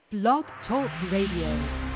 Blog Talk Radio.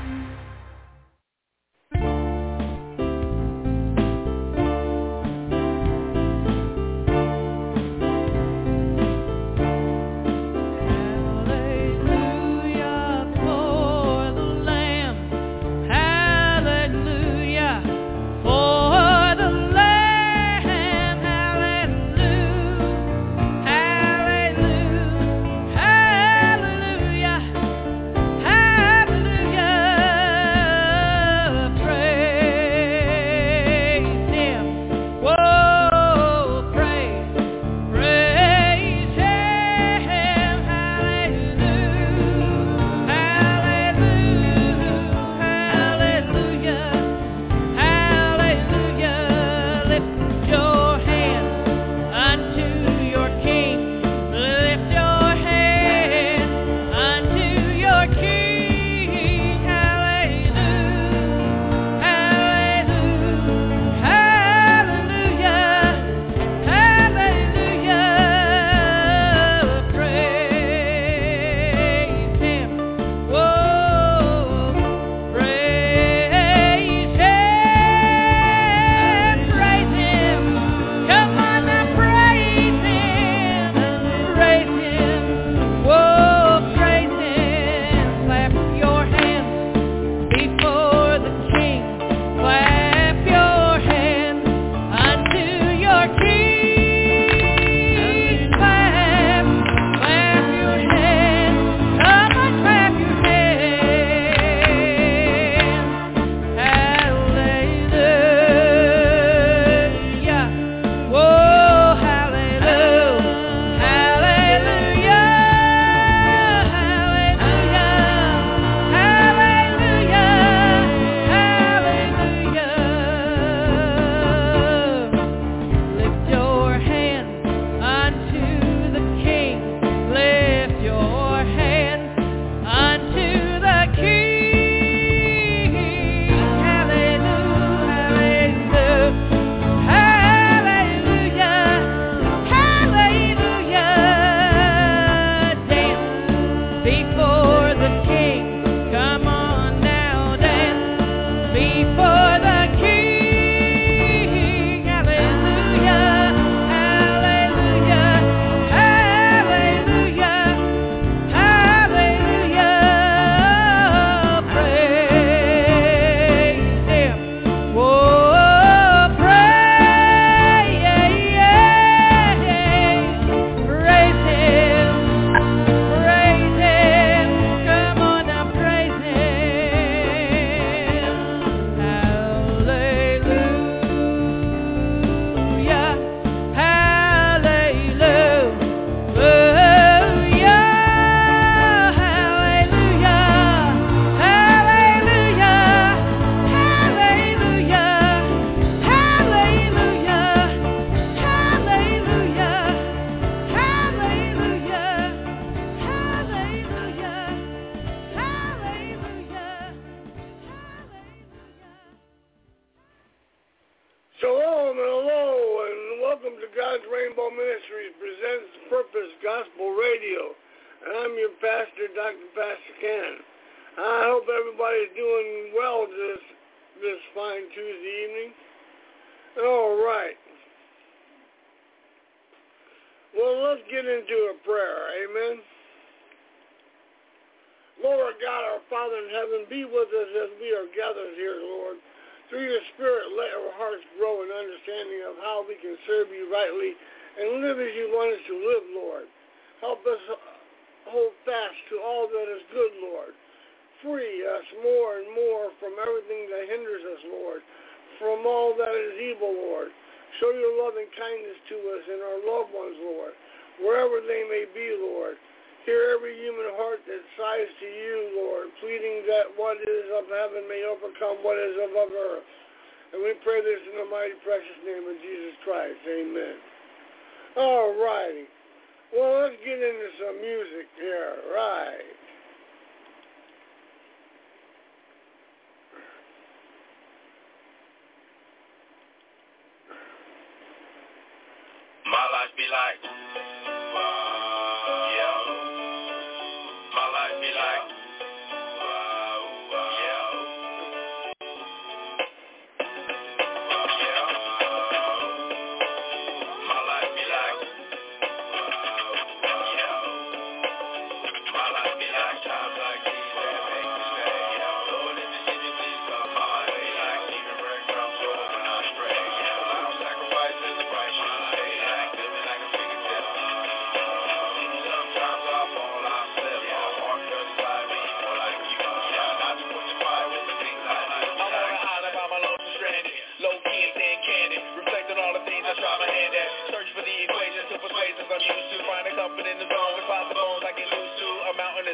My life be like, yeah. My life be like,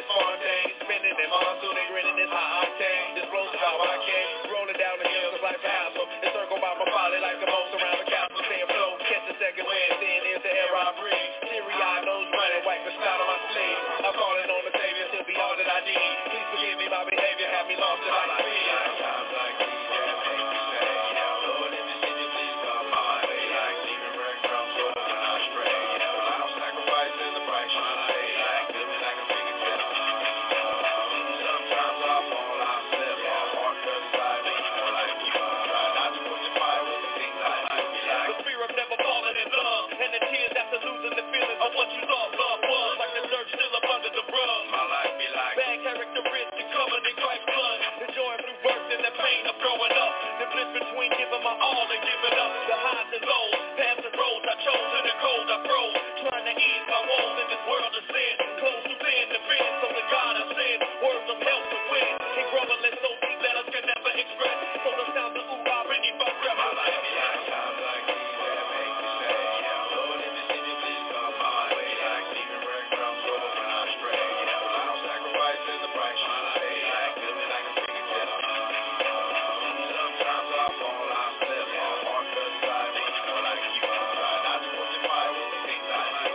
this fun thing. Spinning in monsoon and grinning this high octane. Explosive how I came. Rolling down the hill cause life's a hassle. Encircled by my folly like the most around the castle. Staying flow, catch a second wind. Seeing is the air I breathe. Teary-eyed, nose running, wipe the spout on my sleeve. I'm falling on the Savior, he'll be all that I need. Please forgive me my behavior, have me lost in like me. Times like these that make me say, Lord, if you see me, please come my way. Like leaving breadcrumbs over when I stray. I'm sacrificing the price I pay. Like living like a fingertip. Sometimes I fall, I slip. My heart does slide me more like you. Try not to put your fire with the things I like. The fear of never falling in love, and the tears after losing the feelings of what you thought love was. Like the dirt still up under the rug. My life be like bad characteristics covered in Christ's blood. The joy through birth and the pain of growing up. The bliss between giving my all and giving up. The highs and lows, paths and roads I chose in the cold I froze. Trying to ease my woes in this world of sin. Close to sin, the fence of the God I sin. Words of help to win. And groveling so deep that us can never express. So the sounds of ooh, I really fuck rep. My life be like times like these that make me say, Lord, if you see me, please come my way. Like leaving breadcrumbs over when I stray. I'm sacrificing the price I pay. Like living like a fingertip. Sometimes I fall, I slip. My heart does slide me more like you. Try not to put your fire with the things I like.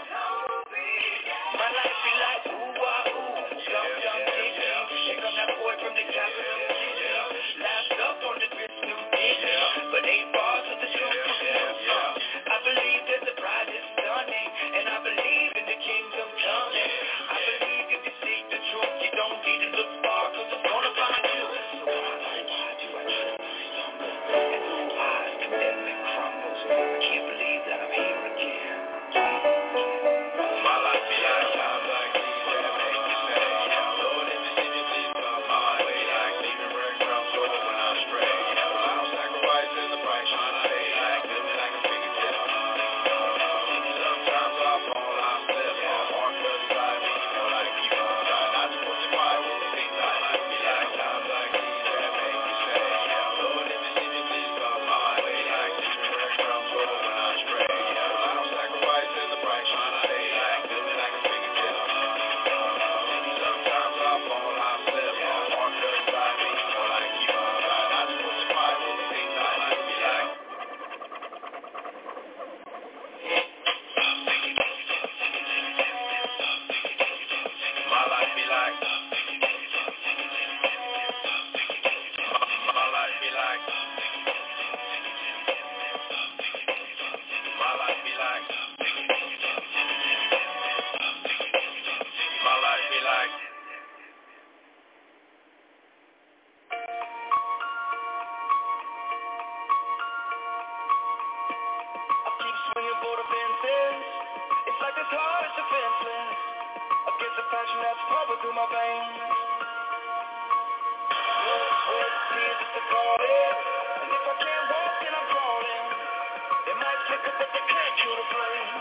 My life be like ooh, ah, ooh. Jump, jump, ding, ding. Here come that boy from the capital city. Laughed up on the grits, new Disney. But 8 bars of the truth. I believe that the bride is stunning. And I believe in the kingdom coming. I believe if you seek the truth, you don't need to look far, cause it's gonna find you. So why do I try to stumble? And through eyes commitment crumbles. I can't believe that I'm here again. My life be like times like these that make me say, Lord, if you see me, please come my way. Like leaving breadcrumbs over when I stray. I'm sacrificing the price I pay. Like living like a fingertip. Sometimes I fall, I slip. My heart does slide me more like you. Try not to put your fire with the things I like. Be like times like these that make me say, Lord, if you see me, please come my way. Like leaving breadcrumbs over when I stray. I'm sacrificing the price I pay. Like living like a fingertip. Sometimes I fall, I slip. My heart does slide me more like you. Try not to put your fire with the things I like. Be like my life be like my life be like my life be like my life be like I keep swinging for the fences. It's like this heart is defenseless against the passion that's pumping through my veins. Blood, sweat, tears, it's the calling. And if I can't walk, then I'm crawling. They might flicker, but they can't kill the flame.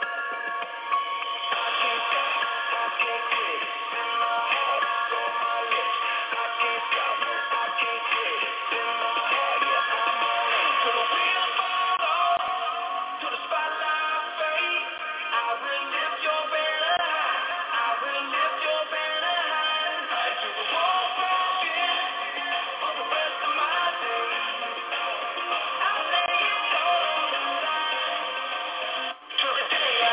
I can't stop, I can't quit. In my heart, it's on my lips. I can't stop, no, I can't quit. In my heart, yeah, I'm all in. Till the wheels fall off, to the spotlight fade. I will lift your banner high. I will lift your banner high. Until the wall broken for the rest of my days. I'll lay it all on the line. Till the day I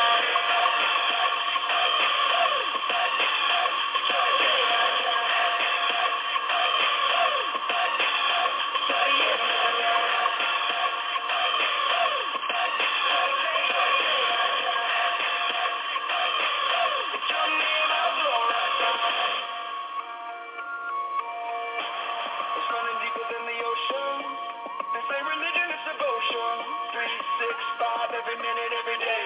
it's running deeper than the ocean. They say religion is devotion. 365 every minute, every day.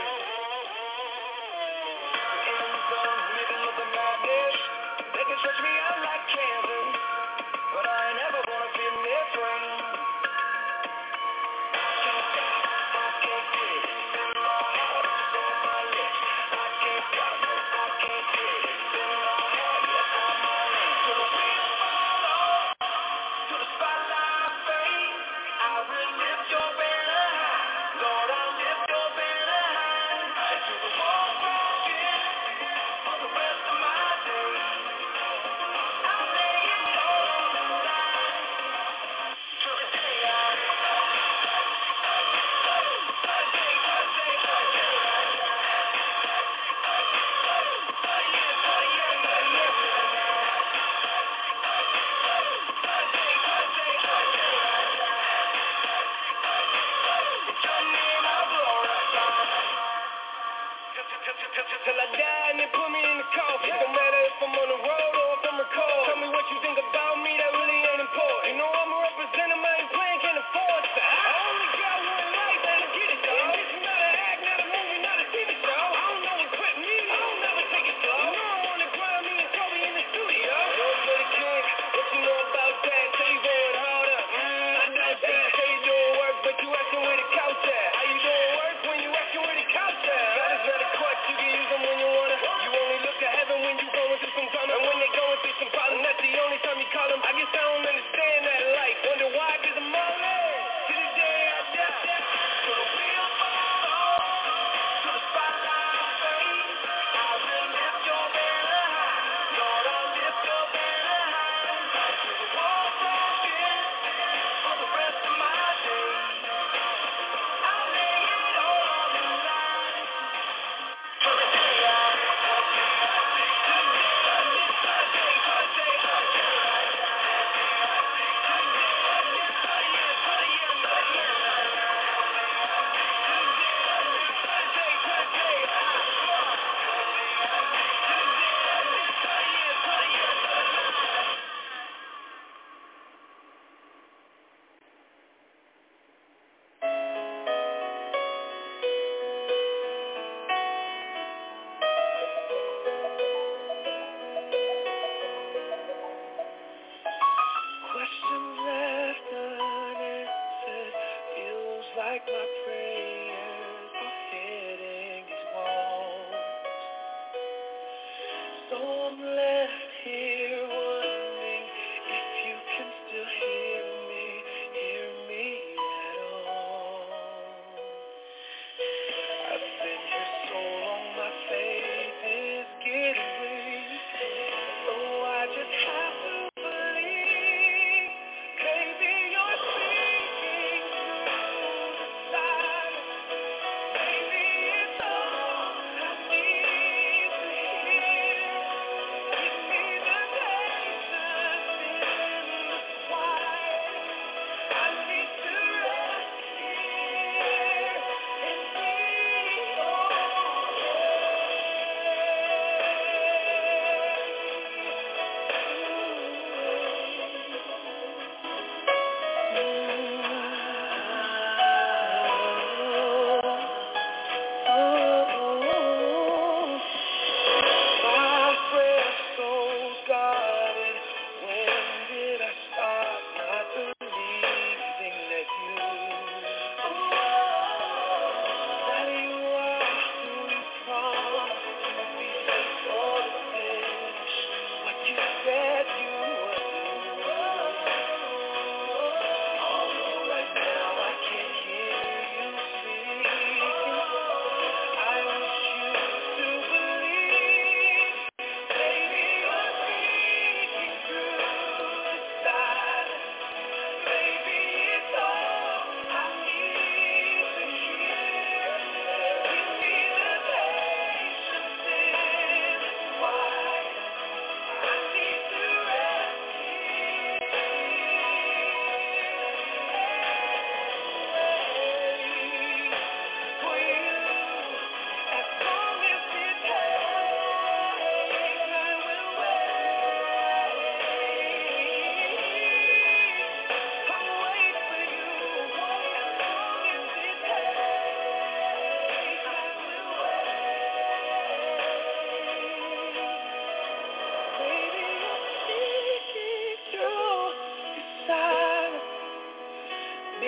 End zone, middle of the madness. They can stretch me out like canvas, but I ain't ever gonna fit in their frame. I can't stop, I can't quit. In my heart, it's on my lips. I can't stop, no, I can't quit. In my heart, yeah, I'm all in. Till the wheels fall off, to the spotlight fade. I will lift your banner high. Lord, I'll lift your banner high. Until the wall broken for the rest of my days.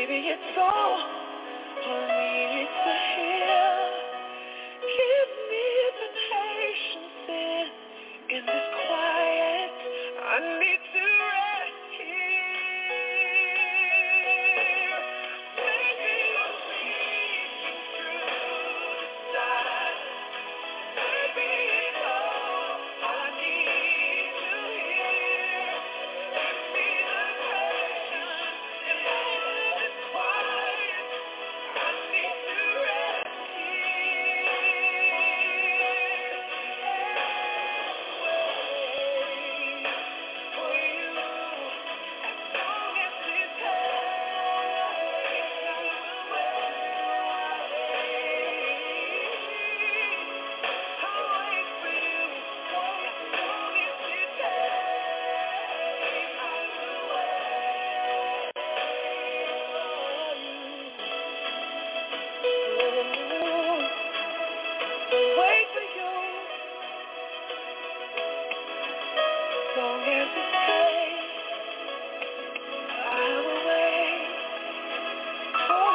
Maybe it's all for me to hear. Give me the patience in this quiet. I need to rest here. Maybe you're speaking through the silence. Maybe it's all I need to hear. Give me the patience in this quiet. I need to rest wait for you, long as it takes, I will wait for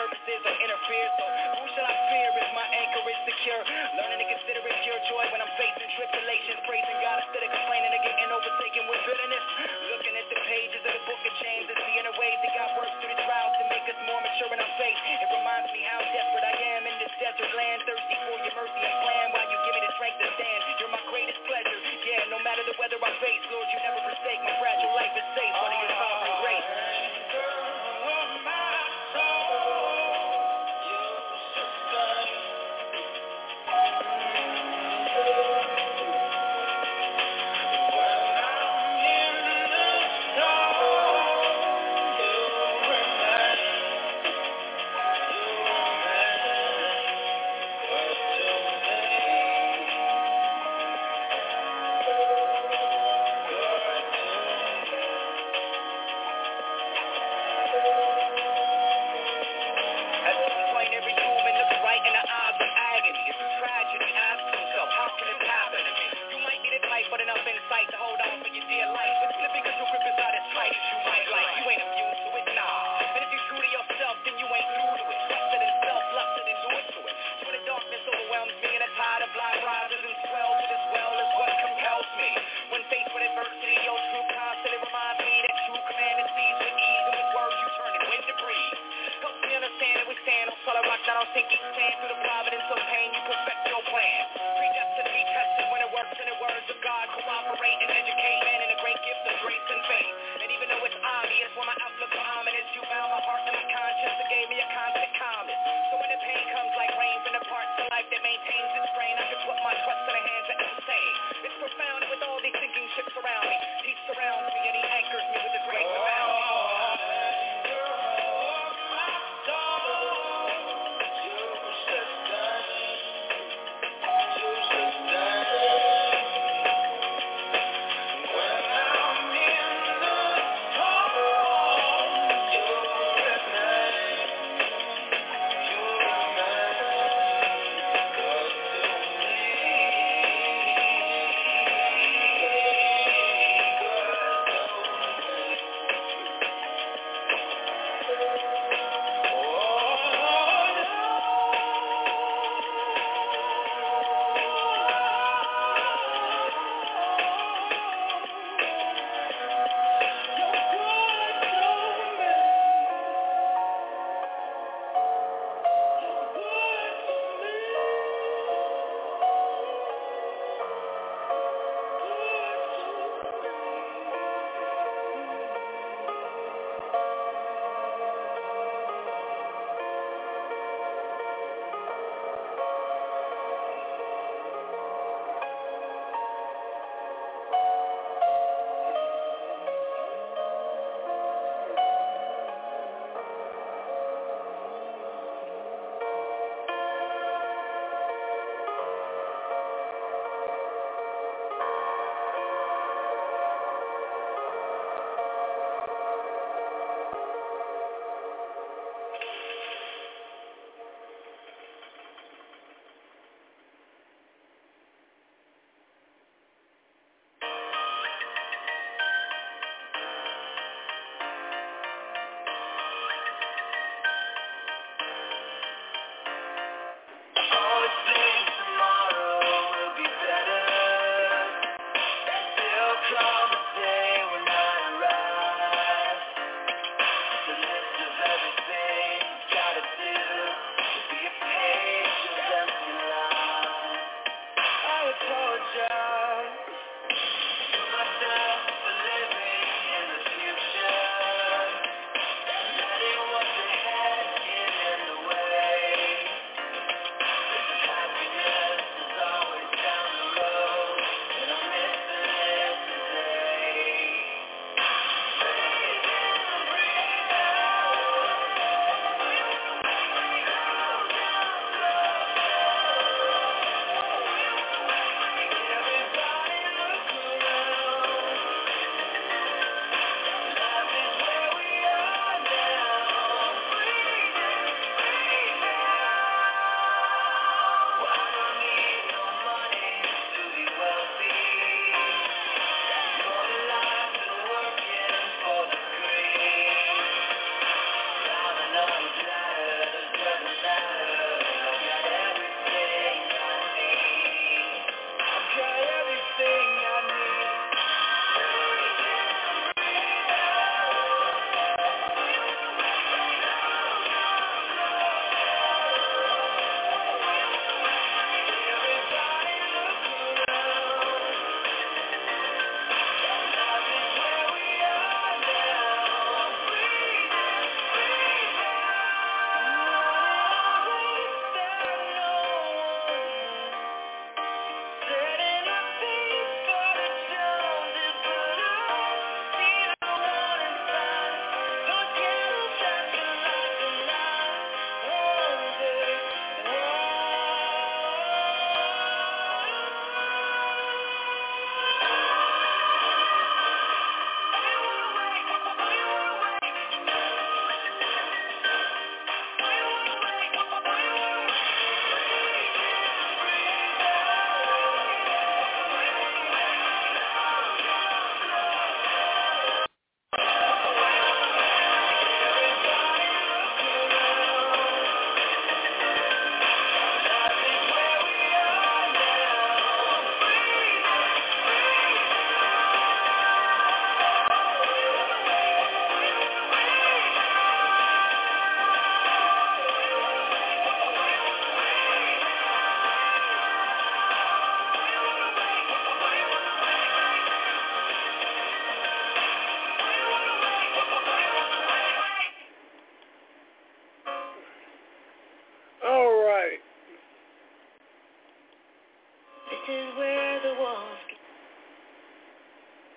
purposes or interfere. So who shall I fear if my anchor is secure? Learning to consider it pure joy when I'm facing tribulations. Praising God instead of complaining and getting overtaken with bitterness. Looking at the pages of the book of James and seeing the ways that God works through the trials to make us more mature in our faith. It reminds me how desperate I am in this desert land, thirsty for your mercy and plan while you give me the strength to stand. You're my greatest pleasure. Yeah, no matter the weather I face, Lord, you never forsake. My fragile life is safe under your sovereign grace.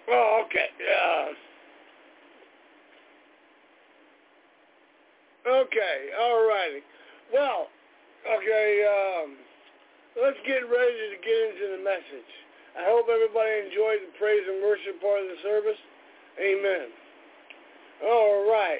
Oh, okay. Okay, all righty. Well, okay, let's get ready to get into the message. I hope everybody enjoyed the praise and worship part of the service. Amen. All right.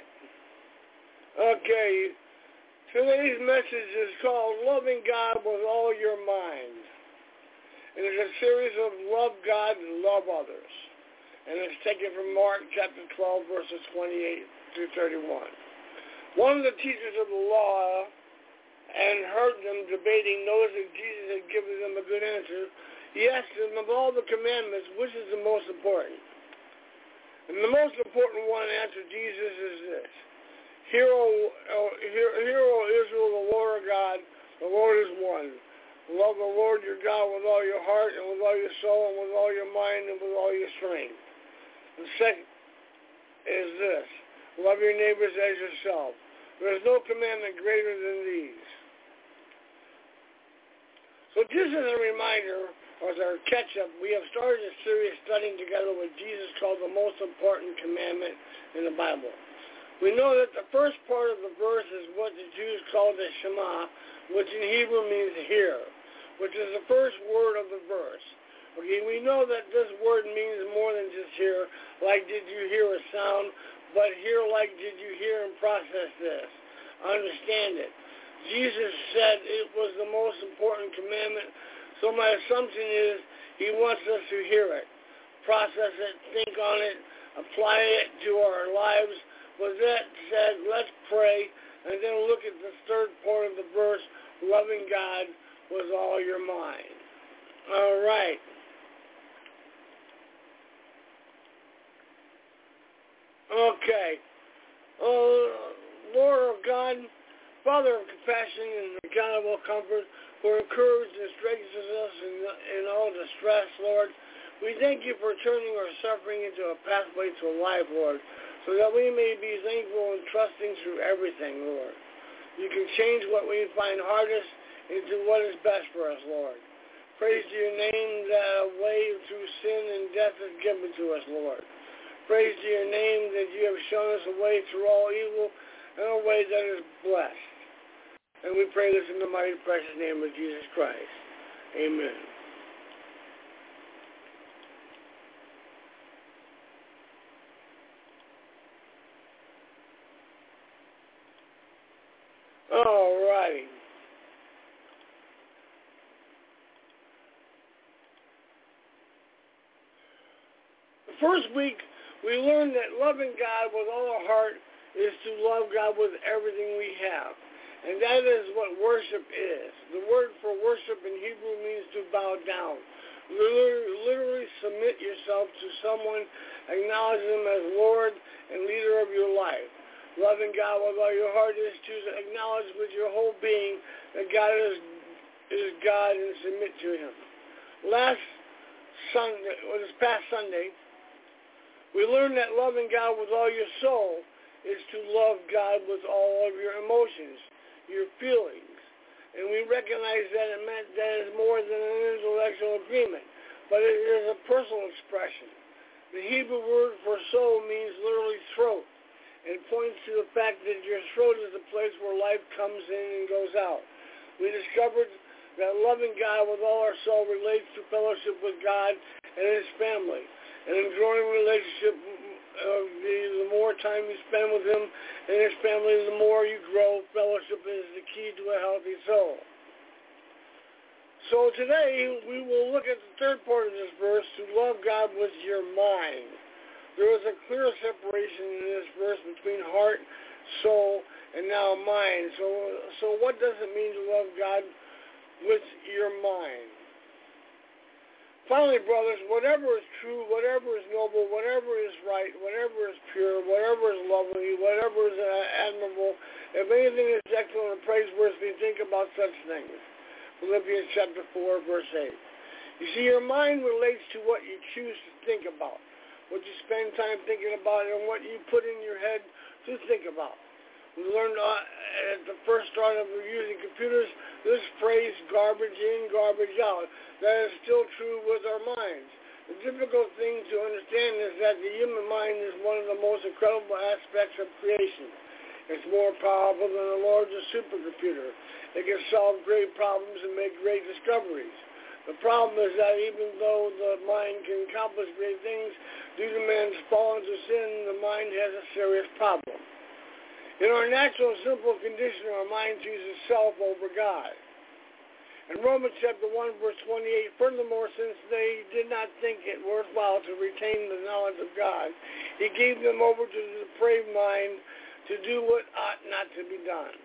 Okay. Today's message is called Loving God with All Your Mind. And it's a series of love God and love others. And it's taken from Mark chapter 12, verses 28 through 31. One of the teachers of the law and heard them debating, noticed that Jesus had given them a good answer. He asked them, of all the commandments, which is the most important? And the most important one, answered Jesus, is this. Hear, O Israel, the Lord our God, the Lord is one. Love the Lord your God with all your heart and with all your soul and with all your mind and with all your strength. The second is this. Love your neighbors as yourself. There is no commandment greater than these. So just as a reminder, or as our catch-up, we have started a series studying together what Jesus called the most important commandment in the Bible. We know that the first part of the verse is what the Jews called the Shema, which in Hebrew means hear, which is the first word of the verse. Okay, we know that this word means more than just hear, like did you hear a sound, but hear like did you hear and process this, understand it. Jesus said it was the most important commandment, so my assumption is he wants us to hear it, process it, think on it, apply it to our lives. With that said, let's pray and then look at the third part of the verse, loving God with all your mind. All right. Okay. Lord of God, Father of compassion and the God of all comfort, who encourages and strengthens us in all distress, Lord, we thank you for turning our suffering into a pathway to life, Lord, so that we may be thankful and trusting through everything, Lord. You can change what we find hardest into what is best for us, Lord. Praise to your name that a way through sin and death is given to us, Lord. Praise to your name that you have shown us a way through all evil and a way that is blessed. And we pray this in the mighty precious name of Jesus Christ. Amen. All righty. The first week, we learned that loving God with all our heart is to love God with everything we have. And that is what worship is. The word for worship in Hebrew means to bow down. Literally submit yourself to someone, acknowledge them as Lord and leader of your life. Loving God with all your heart is to acknowledge with your whole being that God is God and submit to him. This past Sunday, we learned that loving God with all your soul is to love God with all of your emotions, your feelings. And we recognize that it meant that is more than an intellectual agreement, but it is a personal expression. The Hebrew word for soul means literally throat, and points to the fact that your throat is the place where life comes in and goes out. We discovered that loving God with all our soul relates to fellowship with God and his family. And in growing relationship, the more time you spend with him and his family, the more you grow. Fellowship is the key to a healthy soul. So today, we will look at the third part of this verse, to love God with your mind. There is a clear separation in this verse between heart, soul, and now mind. So what does it mean to love God with your mind? Finally, brothers, whatever is true, whatever is noble, whatever is right, whatever is pure, whatever is lovely, whatever is admirable, if anything is excellent and praiseworthy, think about such things. Philippians chapter 4, verse 8. You see, your mind relates to what you choose to think about, what you spend time thinking about, and what you put in your head to think about. We learned at the first start of using computers this phrase, garbage in, garbage out. That is still true with our minds. The difficult thing to understand is that the human mind is one of the most incredible aspects of creation. It's more powerful than the largest supercomputer. It can solve great problems and make great discoveries. The problem is that even though the mind can accomplish great things, due to man's fall into sin, the mind has a serious problem. In our natural and simple condition, our mind chooses self over God. In Romans chapter 1, verse 28, furthermore, since they did not think it worthwhile to retain the knowledge of God, he gave them over to the depraved mind to do what ought not to be done.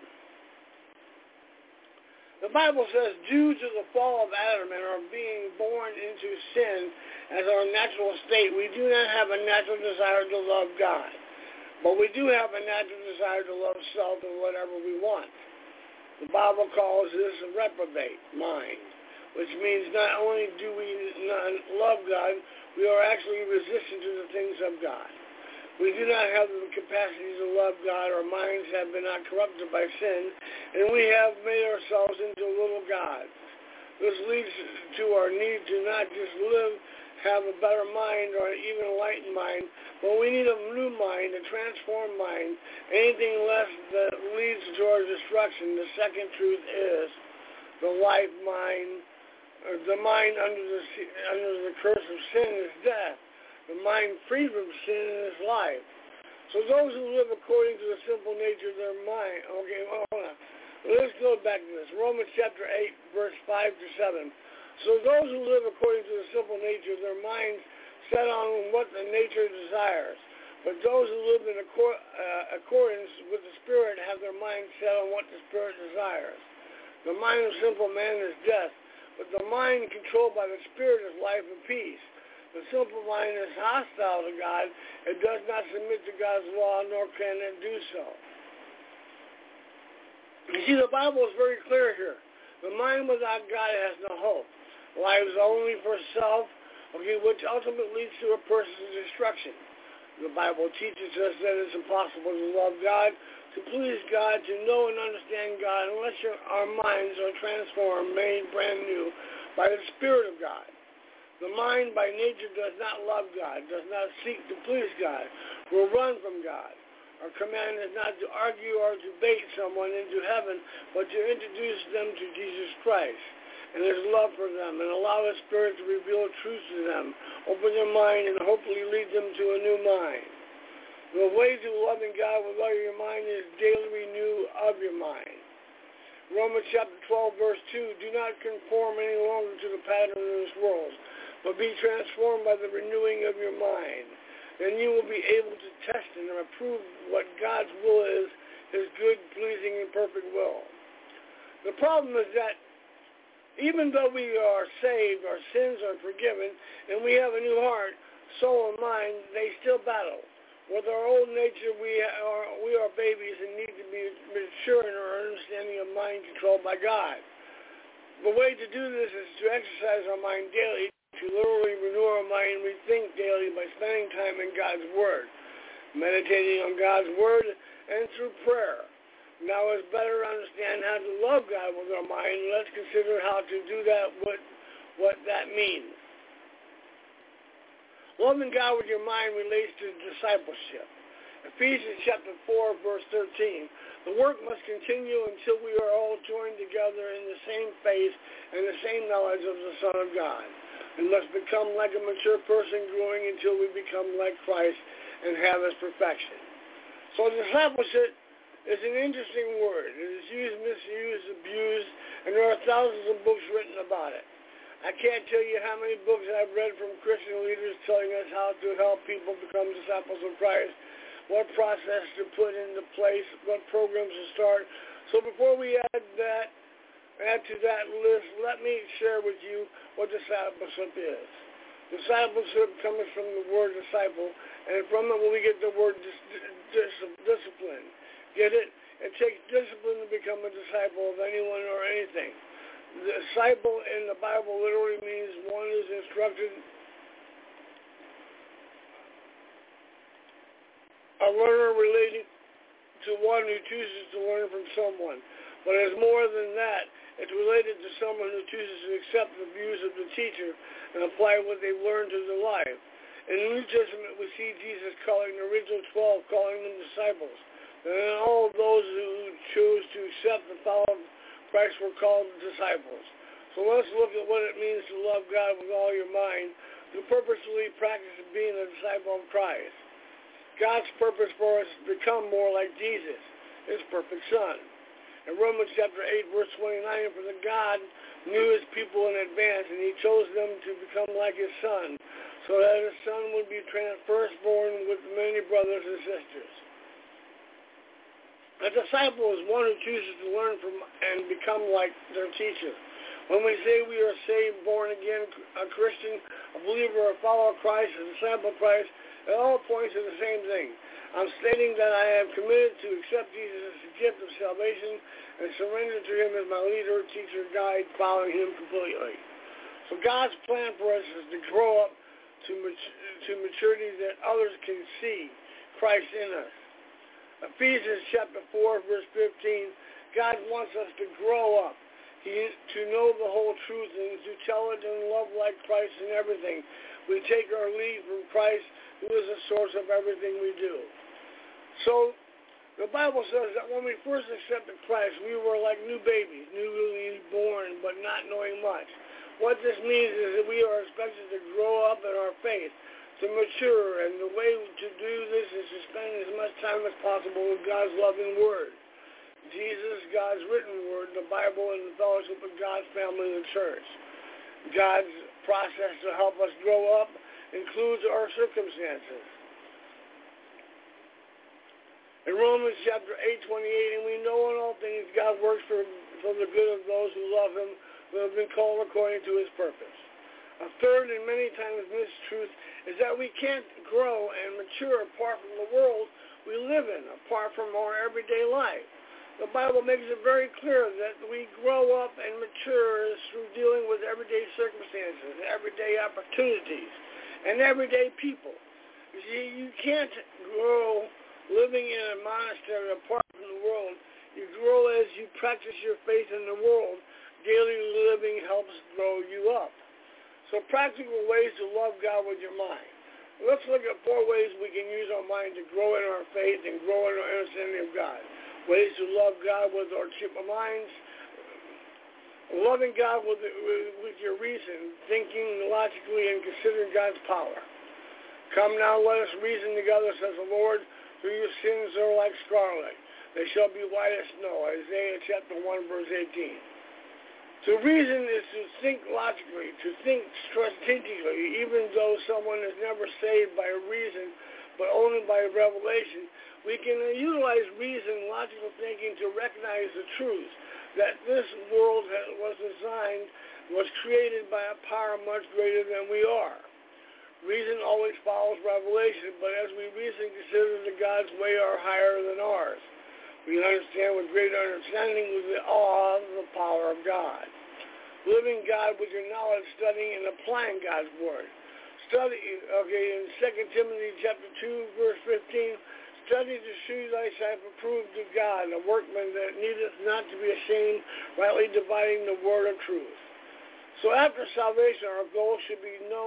The Bible says, due to the fall of Adam and our being born into sin as our natural state, we do not have a natural desire to love God. But we do have a natural desire to love self and whatever we want. The Bible calls this a reprobate mind, which means not only do we not love God, we are actually resistant to the things of God. We do not have the capacity to love God. Our minds have been not corrupted by sin, and we have made ourselves into little gods. This leads to our need to not just have a better mind or even enlightened mind, but we need a new mind, a transformed mind. Anything less that leads to our destruction. The second truth is the life mind, or the mind under the curse of sin is death. The mind free from sin is life. So those who live according to the simple nature of their mind, okay, well, hold on. Let's go back to this. Romans chapter 8, verse 5 to 7. So those who live according to the simple nature of their minds set on what the nature desires. But those who live in accordance with the Spirit have their mind set on what the Spirit desires. The mind of simple man is death, but the mind controlled by the Spirit is life and peace. The simple mind is hostile to God. It does not submit to God's law, nor can it do so. You see, the Bible is very clear here. The mind without God has no hope. Lives only for self, which ultimately leads to a person's destruction. The Bible teaches us that it's impossible to love God, to please God, to know and understand God, unless our minds are transformed, made brand new by the Spirit of God. The mind by nature does not love God, does not seek to please God, will run from God. Our command is not to argue or debate someone into heaven, but to introduce them to Jesus Christ and his love for them, and allow his Spirit to reveal truth to them, open their mind, and hopefully lead them to a new mind. The way to loving God with all your mind is daily renew of your mind. Romans chapter 12, verse 2, do not conform any longer to the pattern of this world, but be transformed by the renewing of your mind. Then you will be able to test and approve what God's will is, his good, pleasing, and perfect will. The problem is that even though we are saved, our sins are forgiven, and we have a new heart, soul, and mind, they still battle. With our old nature, we are babies and need to be mature in our understanding of mind controlled by God. The way to do this is to exercise our mind daily, to literally renew our mind and rethink daily by spending time in God's Word, meditating on God's Word, and through prayer. Now it's better to understand how to love God with our mind. Let's consider how to do that, what that means. Loving God with your mind relates to discipleship. Ephesians chapter 4, verse 13. The work must continue until we are all joined together in the same faith and the same knowledge of the Son of God. We must become like a mature person, growing until we become like Christ and have his perfection. So discipleship is an interesting word. It is used, misused, abused, and there are thousands of books written about it. I can't tell you how many books I've read from Christian leaders telling us how to help people become disciples of Christ, what process to put into place, what programs to start. So before we add to that list, let me share with you what discipleship is. Discipleship comes from the word disciple, and from it we get the word discipline. Get it? It takes discipline to become a disciple of anyone or anything. The disciple in the Bible literally means one who is instructed, a learner relating to one who chooses to learn from someone. But it's more than that. It's related to someone who chooses to accept the views of the teacher and apply what they've learned to their life. In the New Testament, we see Jesus calling the original 12, calling them disciples. And all of those who chose to accept and follow Christ were called disciples. So let's look at what it means to love God with all your mind, to purposely practice being a disciple of Christ. God's purpose for us is to become more like Jesus, his perfect Son. In Romans chapter 8, verse 29, for the God knew his people in advance, and he chose them to become like his Son, so that his Son would be firstborn with many brothers and sisters. A disciple is one who chooses to learn from and become like their teacher. When we say we are saved, born again, a Christian, a believer, a follower of Christ, a disciple of Christ, it all points to the same thing. I'm stating that I am committed to accept Jesus as the gift of salvation and surrender to him as my leader, teacher, guide, following him completely. So God's plan for us is to grow up to maturity that others can see Christ in us. Ephesians chapter 4, verse 15, God wants us to grow up, to know the whole truth and to tell it and love like Christ in everything. We take our lead from Christ, who is the source of everything we do. So the Bible says that when we first accepted Christ, we were like new babies, newly born, but not knowing much. What this means is that we are expected to grow up in our faith, to mature, and the way to do this is to spend as much time as possible with God's loving Word. Jesus, God's written Word, the Bible, and the fellowship of God's family and the church. God's process to help us grow up includes our circumstances. In Romans chapter 8:28, and we know in all things God works for the good of those who love him, who have been called according to his purpose. A third and many times missed truth is that we can't grow and mature apart from the world we live in, apart from our everyday life. The Bible makes it very clear that we grow up and mature through dealing with everyday circumstances, everyday opportunities, and everyday people. You see, you can't grow living in a monastery apart from the world. You grow as you practice your faith in the world. Daily living helps grow you up. So practical ways to love God with your mind. Let's look at 4 ways we can use our mind to grow in our faith and grow in our understanding of God. Ways to love God with our minds. Loving God with your reason, thinking logically and considering God's power. Come now, let us reason together, says the Lord, for your sins are like scarlet. They shall be white as snow. Isaiah chapter 1, verse 18. To reason is to think logically, to think strategically, even though someone is never saved by reason, but only by revelation. We can utilize reason, logical thinking to recognize the truth that this world was created by a power much greater than we are. Reason always follows revelation, but as we reason, consider that God's way are higher than ours. We understand with greater understanding with the awe of the power of God. Living God with your knowledge, studying and applying God's word. In 2 Timothy chapter 2, verse 15, study to show thyself approved to God, a workman that needeth not to be ashamed, rightly dividing the word of truth. So after salvation, our goal should be to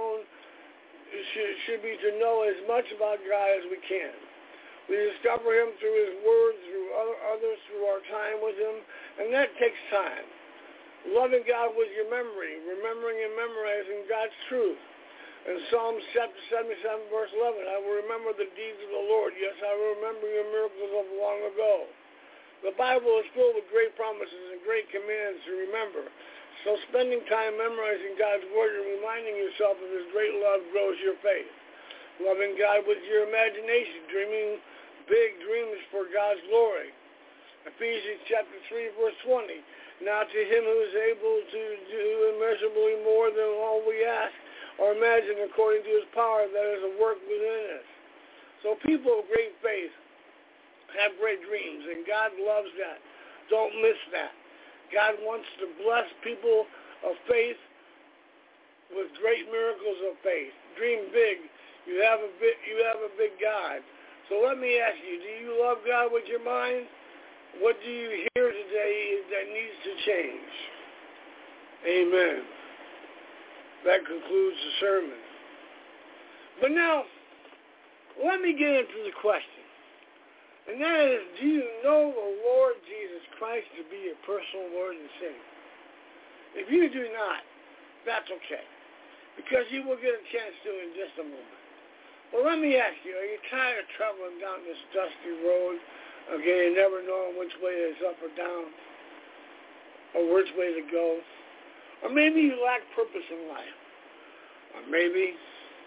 know as much about God as we can. We discover him through his word, through others, through our time with him, and that takes time. Loving God with your memory, remembering and memorizing God's truth. In Psalms chapter 77, verse 11, I will remember the deeds of the Lord. Yes, I will remember your miracles of long ago. The Bible is filled with great promises and great commands to remember. So spending time memorizing God's word and reminding yourself of his great love grows your faith. Loving God with your imagination, dreaming big dreams for God's glory. Ephesians chapter 3, verse 20. Now to him who is able to do immeasurably more than all we ask or imagine according to his power that is at work within us. So people of great faith have great dreams, and God loves that. Don't miss that. God wants to bless people of faith with great miracles of faith. Dream big. You have a big God. So let me ask you, do you love God with your mind? What do you hear today that needs to change? Amen. That concludes the sermon. But now, let me get into the question. And that is, do you know the Lord Jesus Christ to be your personal Lord and Savior? If you do not, that's okay, because you will get a chance to in just a moment. Well, let me ask you, are you tired of traveling down this dusty road, okay, and never knowing which way is up or down, or which way to go? Or maybe you lack purpose in life. Or maybe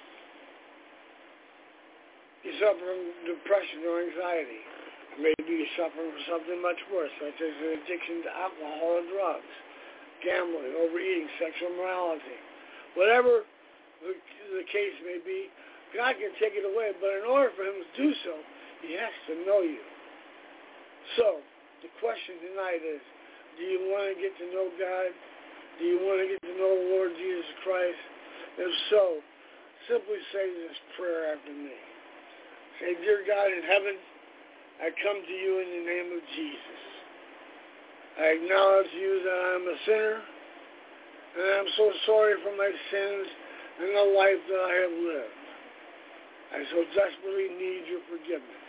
you suffer from depression or anxiety. Or maybe you're suffering from something much worse, such as an addiction to alcohol or drugs, gambling, overeating, sexual immorality. Whatever the case may be, God can take it away, but in order for him to do so, he has to know you. So, the question tonight is, do you want to get to know God? Do you want to get to know the Lord Jesus Christ? If so, simply say this prayer after me. Say, dear God in heaven, I come to you in the name of Jesus. I acknowledge you that I am a sinner, and I'm so sorry for my sins and the life that I have lived. I so desperately need your forgiveness.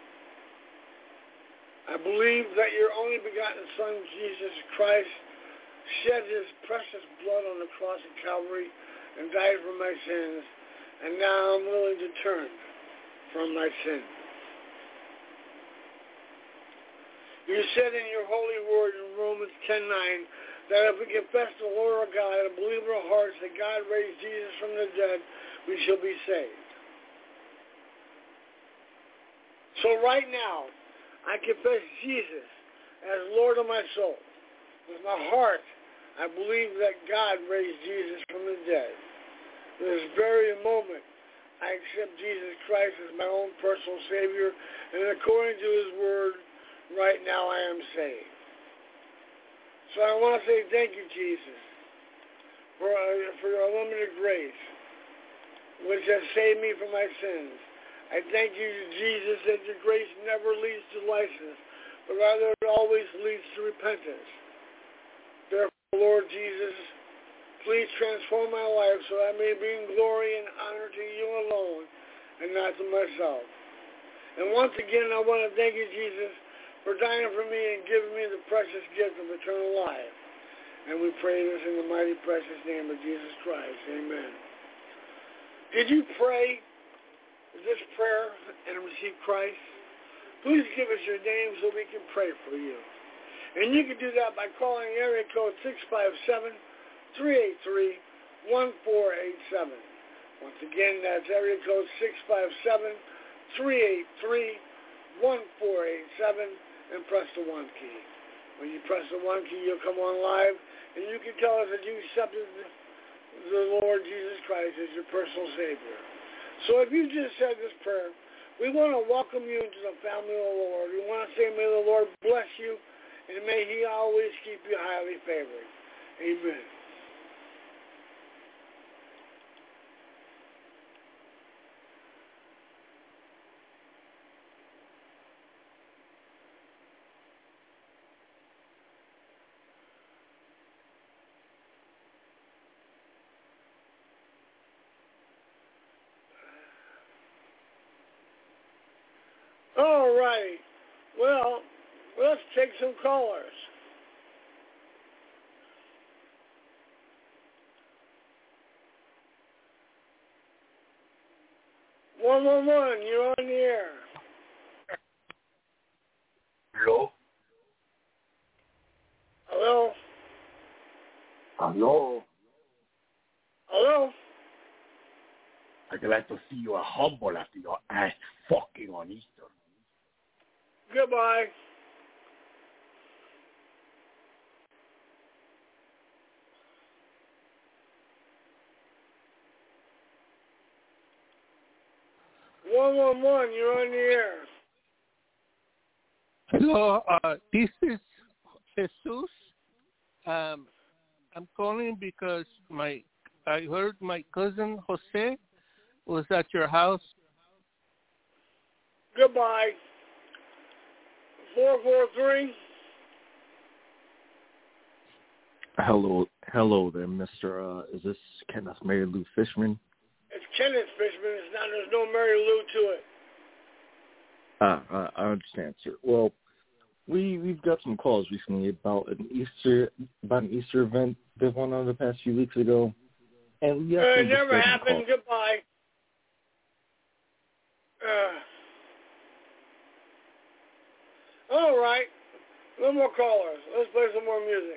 I believe that your only begotten Son, Jesus Christ, shed his precious blood on the cross of Calvary and died for my sins, and now I'm willing to turn from my sin. You said in your holy word in Romans 10:9 that if we confess the Lord our God and believe in our hearts that God raised Jesus from the dead, we shall be saved. So right now, I confess Jesus as Lord of my soul. With my heart, I believe that God raised Jesus from the dead. In this very moment, I accept Jesus Christ as my own personal Savior, and according to his word, right now I am saved. So I want to say thank you, Jesus, for your unlimited grace, which has saved me from my sins. I thank you, Jesus, that your grace never leads to license, but rather it always leads to repentance. Therefore, Lord Jesus, please transform my life so I may bring glory and honor to you alone and not to myself. And once again, I want to thank you, Jesus, for dying for me and giving me the precious gift of eternal life. And we pray this in the mighty, precious name of Jesus Christ. Amen. Did you pray this prayer and receive Christ? Please give us your name so we can pray for you. And you can do that by calling area code 657-383-1487. Once again, that's area code 657-383-1487, and press the 1 key. When you press the 1 key, you'll come on live, and you can tell us that you accepted the Lord Jesus Christ as your personal Savior. So if you just said this prayer, we want to welcome you into the family of the Lord. We want to say, may the Lord bless you, and may he always keep you highly favored. Amen. All right. Well, let's take some callers. 111, you're on the air. Hello? Hello? Hello? Hello? I'd like to see you humble after your ass fucking on Easter. Goodbye. One, you're on the air. Hello, this is Jesus. I'm calling because I heard my cousin Jose was at your house. Goodbye. 443. Hello there, Mr. Is this Kenneth Mary Lou Fishman? It's Kenneth Fishman. It's not. There's no Mary Lou to it. I understand, sir. Well, we've got some calls recently about an Easter event that went on the past few weeks ago, and we it never happened. Goodbye. All right. No more callers. Let's play some more music.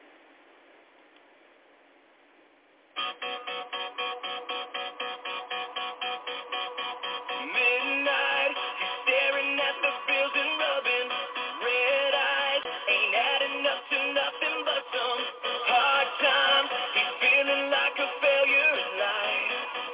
Midnight, he's staring at the building, rubbing red eyes. Ain't adding up to nothing but some hard times. He's feeling like a failure in life.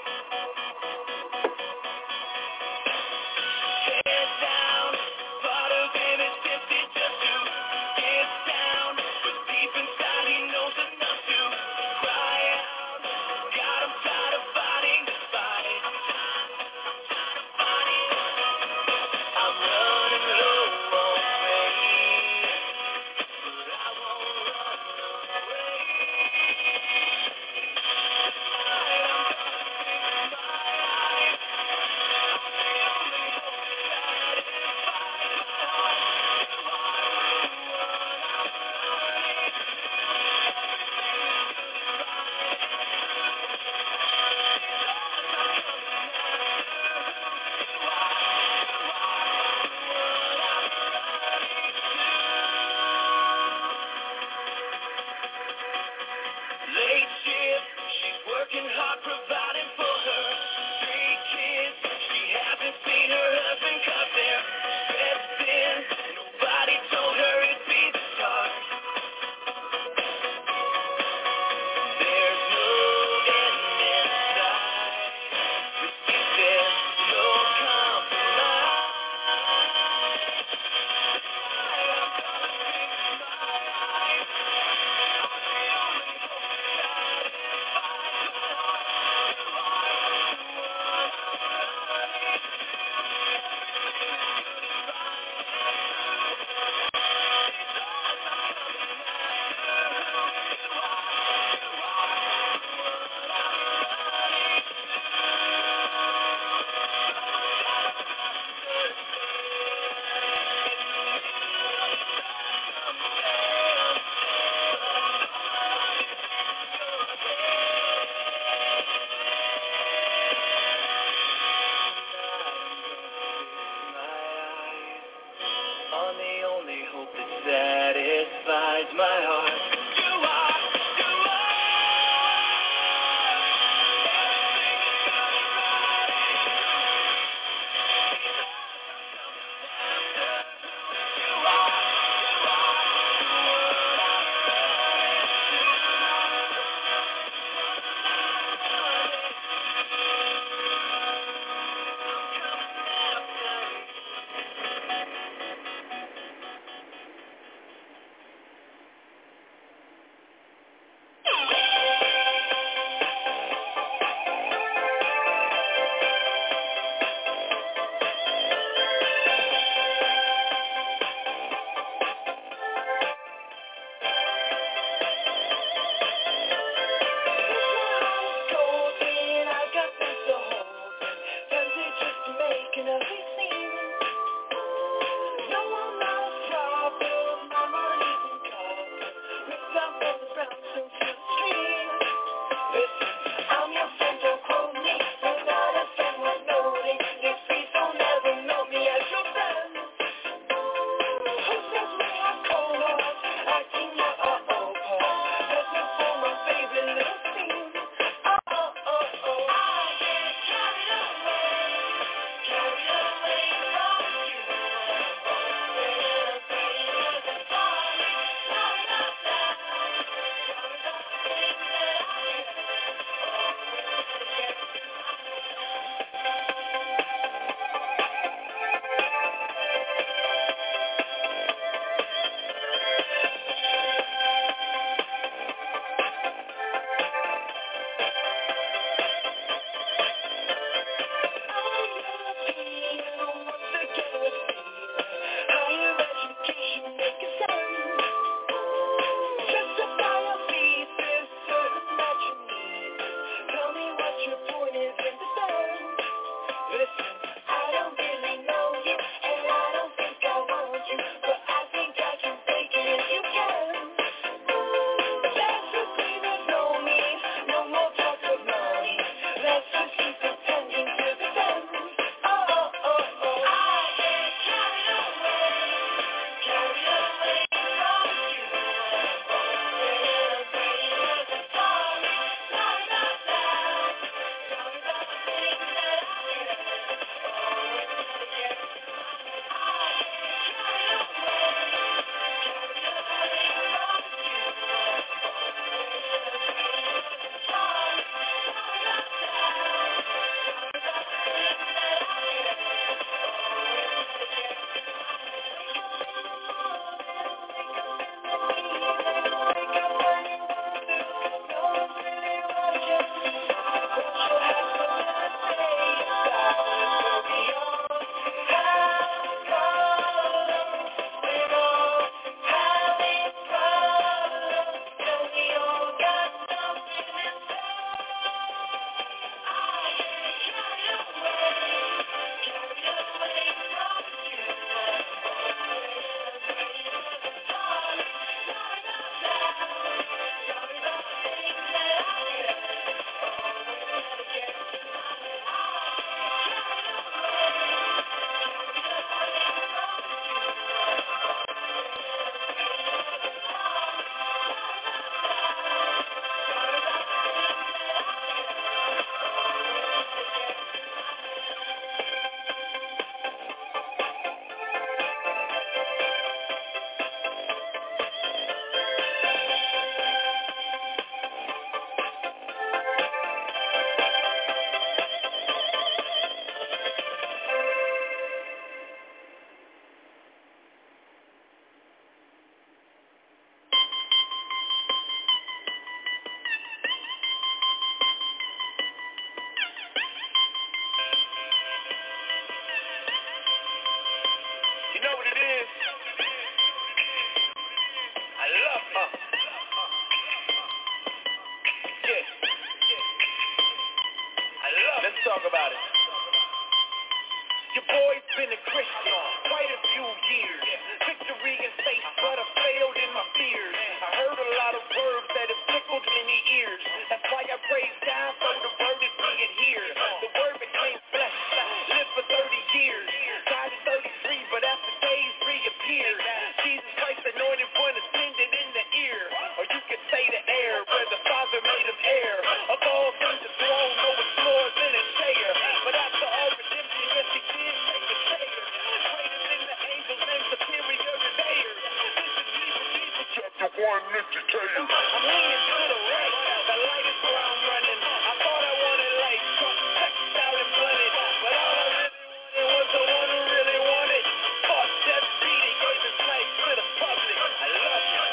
Head down, part of him is tempted just to get down, but deep inside he knows enough to cry out. God, I'm tired of fighting this fight. I'm running low on faith, but I won't run away. I'm gonna fix my life. I'm the only hope that satisfies my heart. You are the one I'm running. Everything is right. Late shift, she's working hard, providing for her 3 kids. She hasn't seen her husband 'cause they're stressed in. Nobody told her it'd be this hard. There's no end in sight. There's no compromise. I'm gonna fix my life. I'm the only hope that satisfies my heart. You are the one I'm running to. Everything is good and right and true. These odds I'm coming after. Who you are the one I'm running to. On the only hope that satisfies my heart. You are. Everything is good and right and true. These odds I'm coming after. Who you are the one I'm running to. Carried away always been a Christian, quite a few years. Victory in faith, but I failed in my fears. I heard a lot of words that have tickled many ears. That's why I praise God so the word is being here. The word became flesh, lived for 30 years. Died at 33, but after days reappeared. Jesus Christ, anointed one, ascended in the ear. Or you could say the air, where the Father made him heir. Of all things the throne, no explores in a chair. But after all redemption, yes, he did take a chair. Greater than the angels and superior to theirs. This is Jesus, chapter 1, Mr. Taylor. I'm leaning to the right, the light is where I'm running. I thought I wanted light, checked out and blunted. But all I really wanted was the one who really wanted. Fought death, beat and gave his life to the public. I love you.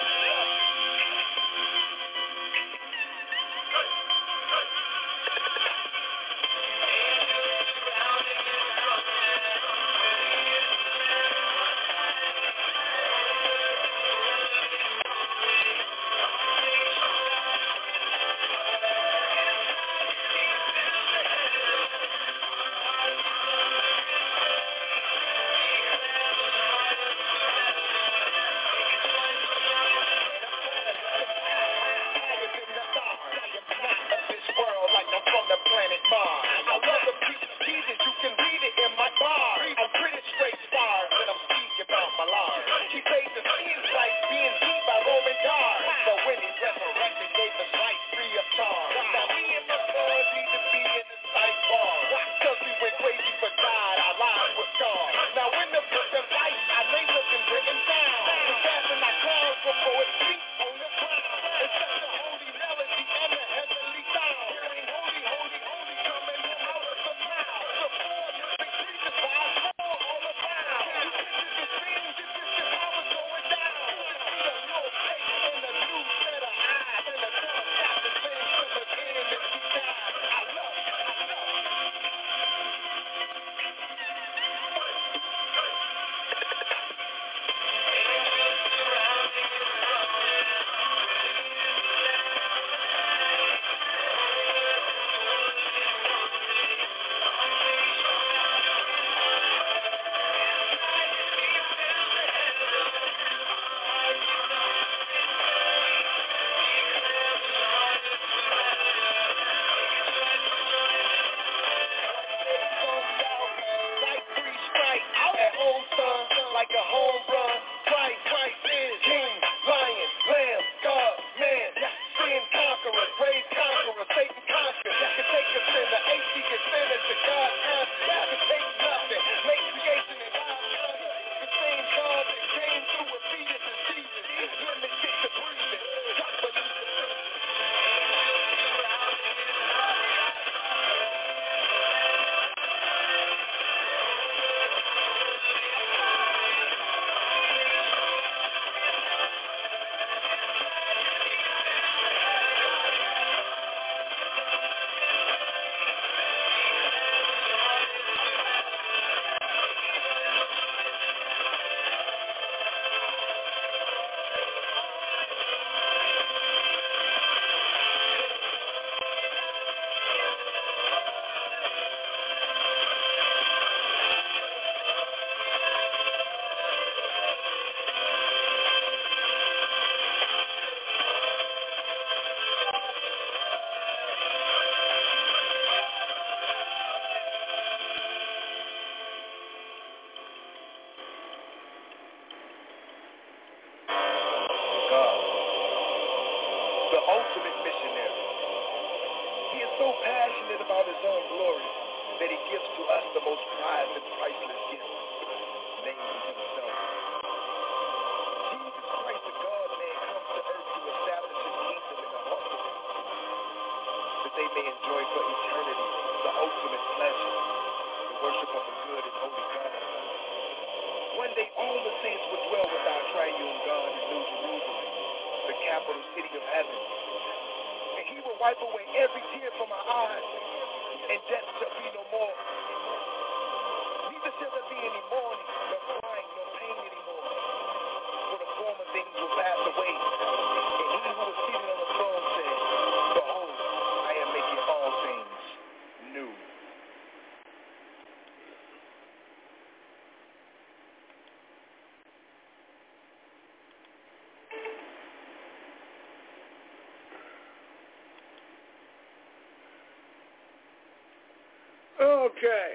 Okay.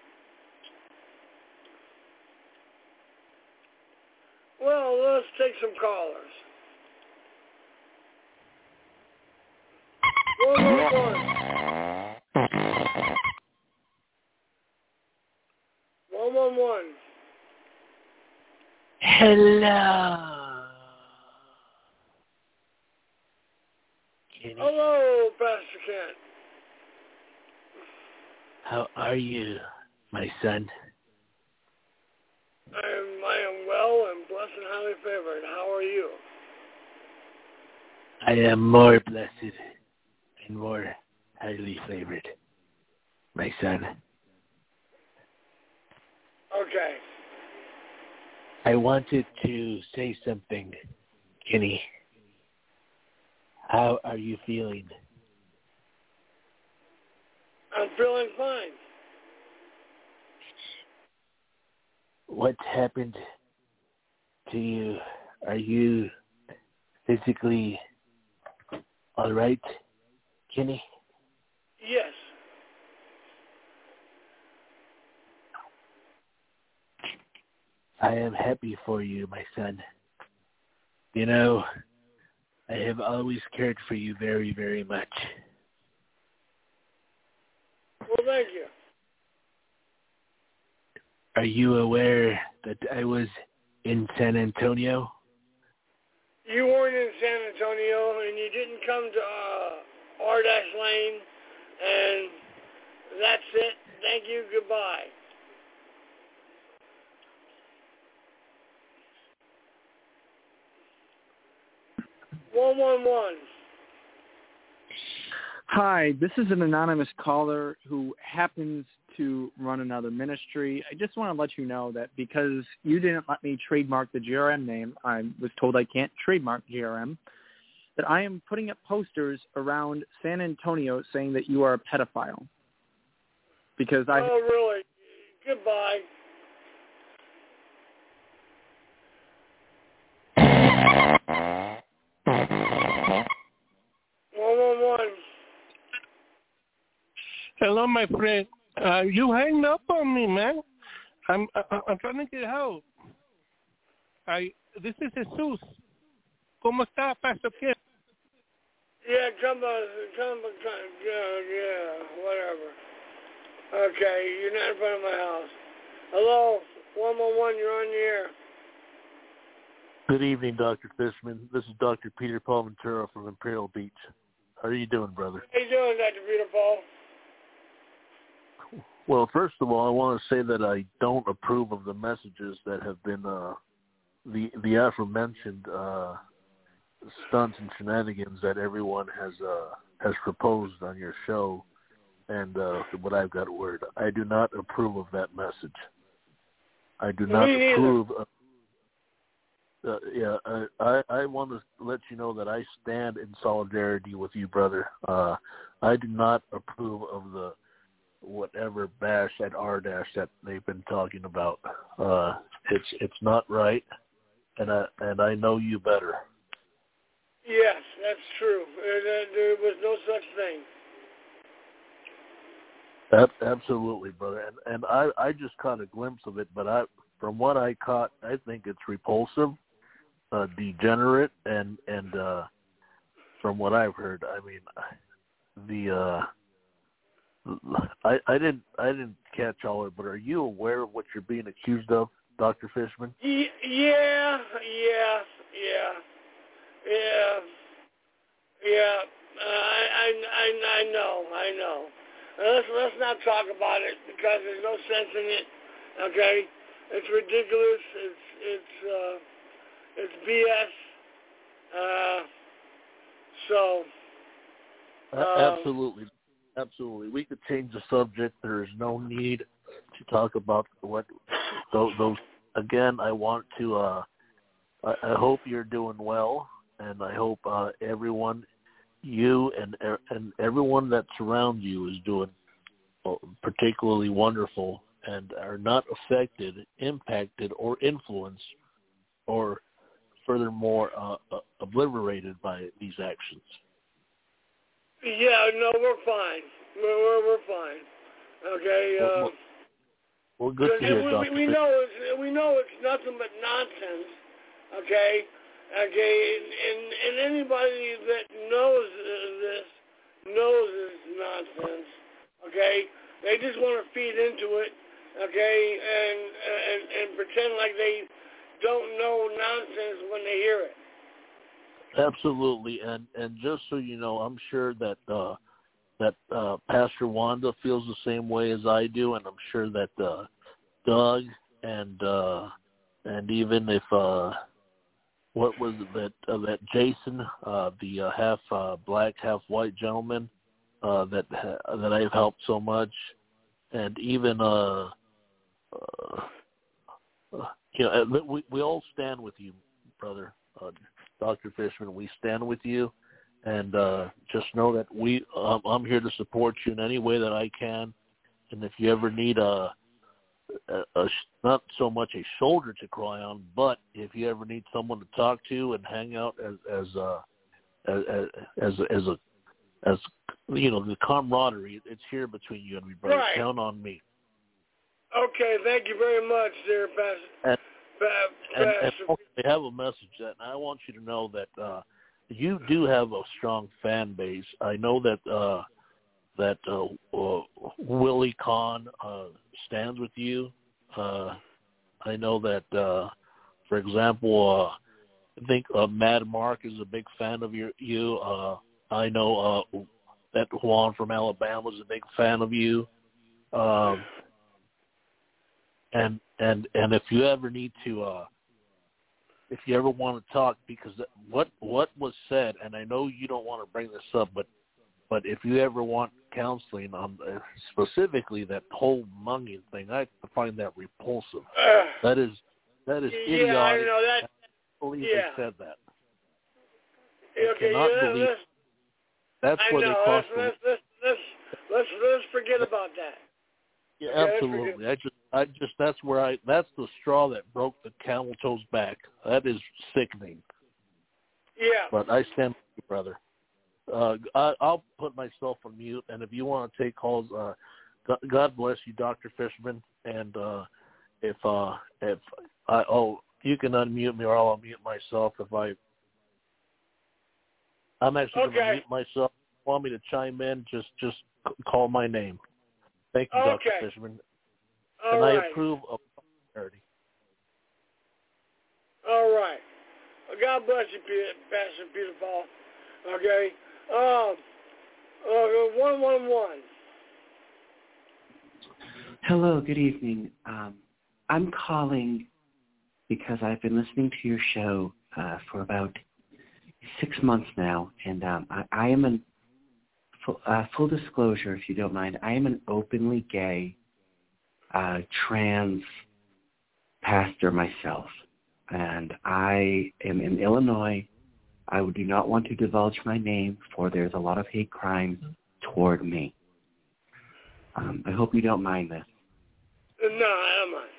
Well, let's take some callers. 111. 111. Hello. Kenny. Hello, Pastor Kent. How are you, my son? I am well and blessed and highly favored. How are you? I am more blessed and more highly favored, my son. Okay. I wanted to say something, Kenny. How are you feeling? I'm feeling fine. What happened to you? Are you physically all right, Kenny? Yes. I am happy for you, my son. You know, I have always cared for you very, very much. Well, thank you. Are you aware that I was in San Antonio? You weren't in San Antonio, and you didn't come to R-Lane, and that's it. Thank you. Goodbye. (111). Hi, this is an anonymous caller who happens to run another ministry. I just want to let you know that because you didn't let me trademark the GRM name, I was told I can't trademark GRM, that I am putting up posters around San Antonio saying that you are a pedophile. Because I... Oh, really? Goodbye. Hello, my friend. You hang up on me, man. I'm trying to get help. This is Jesus. ¿Cómo está, Pastor Kent? Yeah, yeah, whatever. Okay, you're not in front of my house. Hello, 111, you're on the air. Good evening, Dr. Fishman. This is Dr. Peter Palmentero from Imperial Beach. How are you doing, brother? How you doing, Dr. Peter Paul? Well, first of all, I want to say that I don't approve of the messages that have been the aforementioned stunts and shenanigans that everyone has proposed on your show, and what I've got word. I do not approve of that message. I do not approve of... I want to let you know that I stand in solidarity with you, brother. I do not approve of the whatever bash at R-dash that they've been talking about. It's not right, and I know you better. Yes, that's true. There was no such thing. Absolutely, brother. And I just caught a glimpse of it, but from what I caught, I think it's repulsive, degenerate, and from what I've heard, I mean, I didn't catch all of it, but are you aware of what you're being accused of, Dr. Fishman? Yeah. I know. Let's not talk about it because there's no sense in it. Okay, it's ridiculous. It's BS. Absolutely. We could change the subject. There is no need to talk about what those. Again, I want to. I hope you're doing well, and I hope everyone, you and everyone that surrounds you, is doing particularly wonderful and are not affected, impacted, or influenced, or furthermore obliterated by these actions. Yeah, no, we're fine. We're fine. Okay. Well, good to hear, Dr. We know it's nothing but nonsense. Okay. Okay. And anybody that knows this knows it's nonsense. Okay. They just want to feed into it. Okay. And pretend like they don't know nonsense when they hear it. Absolutely, and just so you know, I'm sure that Pastor Wanda feels the same way as I do, and I'm sure that Doug and even if what was it that Jason, the half black, half white gentleman that I've helped so much, and even we all stand with you, brother. Dr. Fishman, we stand with you, and just know that I'm here to support you in any way that I can. And if you ever need not so much a shoulder to cry on, but if you ever need someone to talk to and hang out as the camaraderie, it's here between you and me, brother. Right. Count on me. Okay, thank you very much, dear Pastor. And also, they have a message that I want you to know that you do have a strong fan base. I know that Willie Kahn stands with you. I know that, for example, I think Mad Mark is a big fan of you. I know that Juan from Alabama is a big fan of you. And if you ever need to, if you ever want to talk, because what was said, and I know you don't want to bring this up, but if you ever want counseling on specifically that whole Mungian thing, I find that repulsive. That is idiotic. Yeah, I know that. I believe they said that. Okay, believe that's where they crossed the. Let's forget about that. Yeah, okay, absolutely. That's the straw that broke the camel toe's back. That is sickening. Yeah. But I stand with you, brother. I'll put myself on mute, and if you want to take calls, God bless you, Dr. Fishman. And if you can unmute me, or I'll unmute myself. I'm actually going to mute myself. If you want me to chime in, just call my name. Thank you, Dr. Fishman. All right. I approve of prosperity. All right. Well, God bless you, Pastor Peter Paul. Okay. 111. Hello, good evening. I'm calling because I've been listening to your show for about 6 months now, and I am an full disclosure, if you don't mind, I am an openly gay trans pastor myself, and I am in Illinois. I do not want to divulge my name, for there's a lot of hate crimes toward me. I hope you don't mind this. No, I don't mind.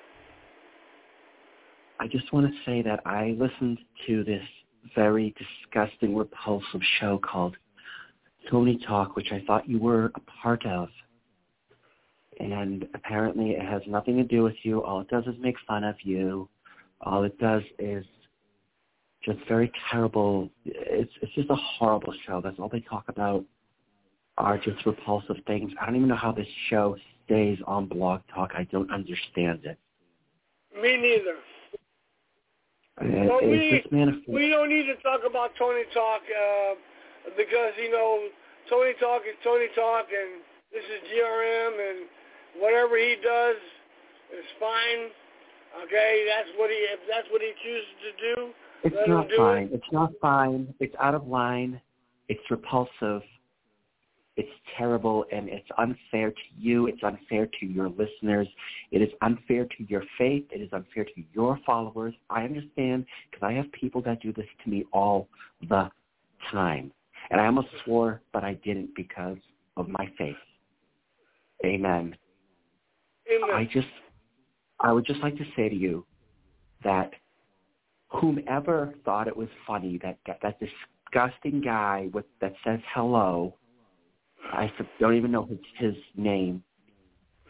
I just want to say that I listened to this very disgusting, repulsive show called Tony Talk, which I thought you were a part of. And apparently it has nothing to do with you. All it does is make fun of you. All it does is just very terrible. It's just a horrible show. That's all they talk about are just repulsive things. I don't even know how this show stays on Blog Talk. I don't understand it. Me neither. Well, we don't need to talk about Tony Talk because, Tony Talk is Tony Talk, and this is GRM, and whatever he does is fine. Okay, if that's what he chooses to do. It's not fine. It's not fine. It's out of line. It's repulsive. It's terrible, and it's unfair to you. It's unfair to your listeners. It is unfair to your faith. It is unfair to your followers. I understand, because I have people that do this to me all the time. And I almost swore, but I didn't because of my faith. Amen. Amen. I would just like to say to you that whomever thought it was funny that disgusting guy that says hello, I don't even know his name,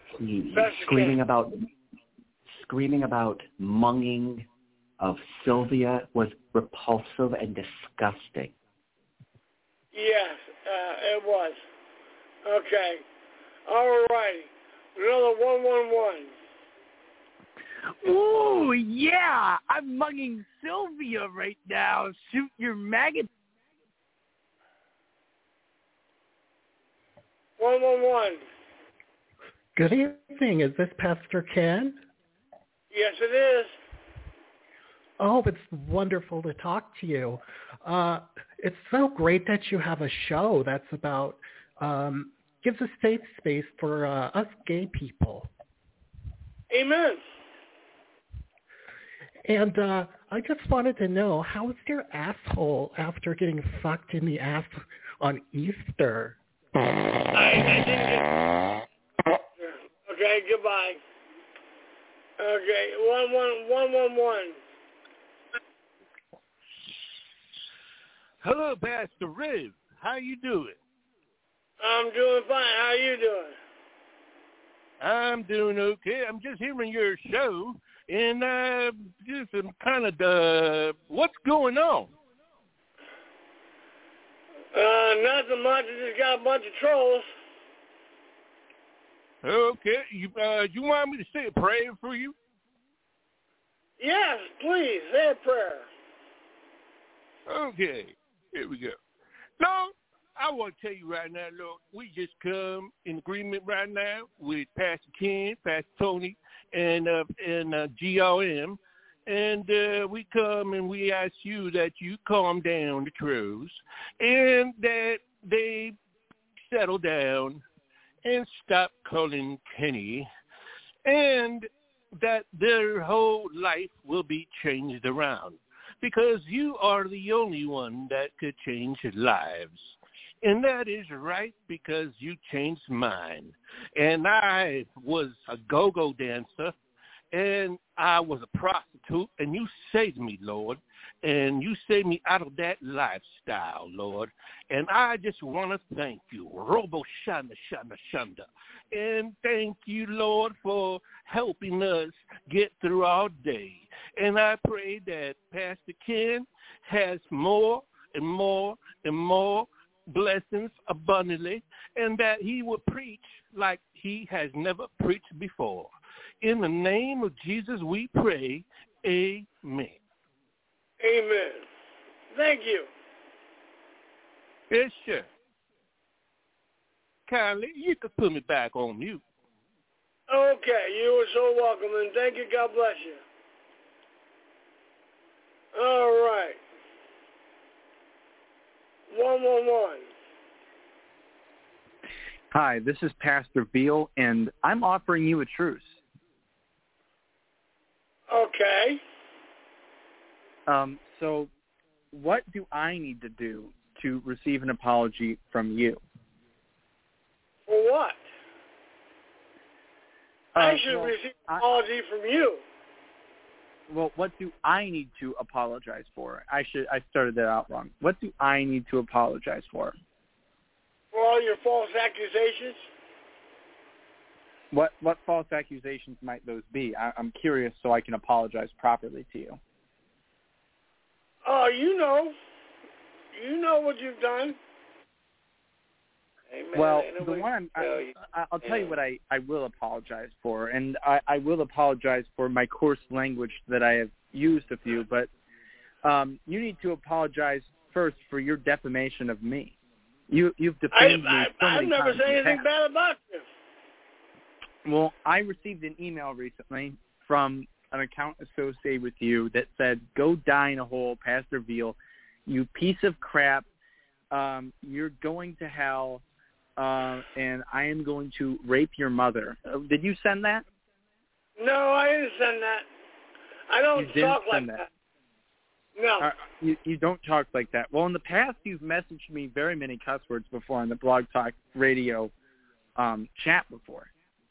screaming about munging of Sylvia was repulsive and disgusting. Yes, it was. Okay. All righty. Another 111. Ooh, yeah. I'm mugging Sylvia right now. Shoot your maggot. 111. Good evening. Is this Pastor Ken? Yes, it is. Oh, it's wonderful to talk to you. It's so great that you have a show that's about, gives a safe space for us gay people. Amen. And I just wanted to know, how is your asshole after getting fucked in the ass on Easter? I didn't get... Okay, goodbye. Okay, 111. Hello, Pastor Riv. How you doing? I'm doing fine. How you doing? I'm doing okay. I'm just hearing your show, and just I'm kind of what's going on? Nothing much. I just got a bunch of trolls. Okay. You want me to say a prayer for you? Yes, please. Say a prayer. Okay. Here we go. Lord, I want to tell you right now, Lord, we just come in agreement right now with Pastor Ken, Pastor Tony, and GRM, and we come and we ask you that you calm down the trolls and that they settle down and stop calling Kenny, and that their whole life will be changed around, because you are the only one that could change lives. And that is right, because you changed mine. And I was a go-go dancer, and I was a prostitute, and you saved me, Lord. And you saved me out of that lifestyle, Lord. And I just want to thank you. Robo Shanda, Shanda, Shanda. And thank you, Lord, for helping us get through our day. And I pray that Pastor Ken has more and more and more blessings abundantly, and that he will preach like he has never preached before. In the name of Jesus we pray, amen. Amen. Thank you. Yes, sure. Kindly, you could put me back on mute. Okay, you are so welcome, and thank you. God bless you. All right. 111. Hi, this is Pastor Veal, and I'm offering you a truce. Okay. So what do I need to do to receive an apology from you? For what? I should receive an apology from you. Well, what do I need to apologize for? I started that out wrong. What do I need to apologize for? For all your false accusations? What false accusations might those be? I'm curious so I can apologize properly to you. Oh, you know what you've done. Amen. Well, the one I'll tell you what I will apologize for, and I will apologize for my coarse language that I have used of you, but you need to apologize first for your defamation of me. You've defamed me so many times. I've never said anything bad about you. Well, I received an email recently from an account associated with you that said, "Go die in a hole, Pastor Veal. You piece of crap. You're going to hell, and I am going to rape your mother." Did you send that? No, I didn't send that. I don't talk like that. No. You don't talk like that. Well, in the past, you've messaged me very many cuss words before on the Blog Talk Radio chat before.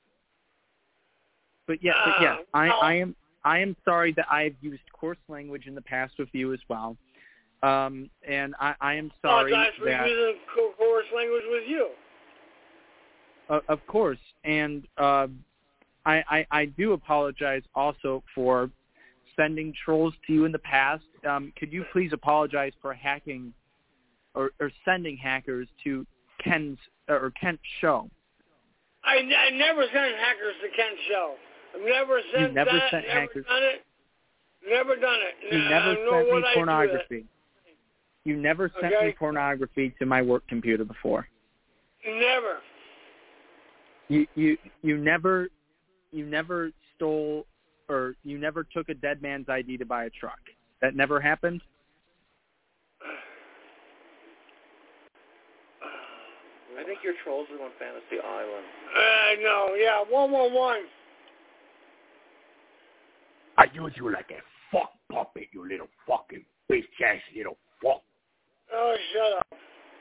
But yes, I am sorry that I've used coarse language in the past with you as well. And I am sorry that... for using coarse language with you. Of course. And I do apologize also for sending trolls to you in the past. Could you please apologize for hacking or sending hackers to Kent's show? I never sent hackers to Kent's show. I've never sent never that. Sent never hackers. done it. Never done it. You never sent me pornography. You never sent Okay. me pornography to my work computer before. Never. You never stole or you never took a dead man's ID to buy a truck. That never happened? I think your trolls are on Fantasy Island. No, yeah, 111. I use you like a fuck puppet, you little fucking bitch ass little fuck. Oh, shut up.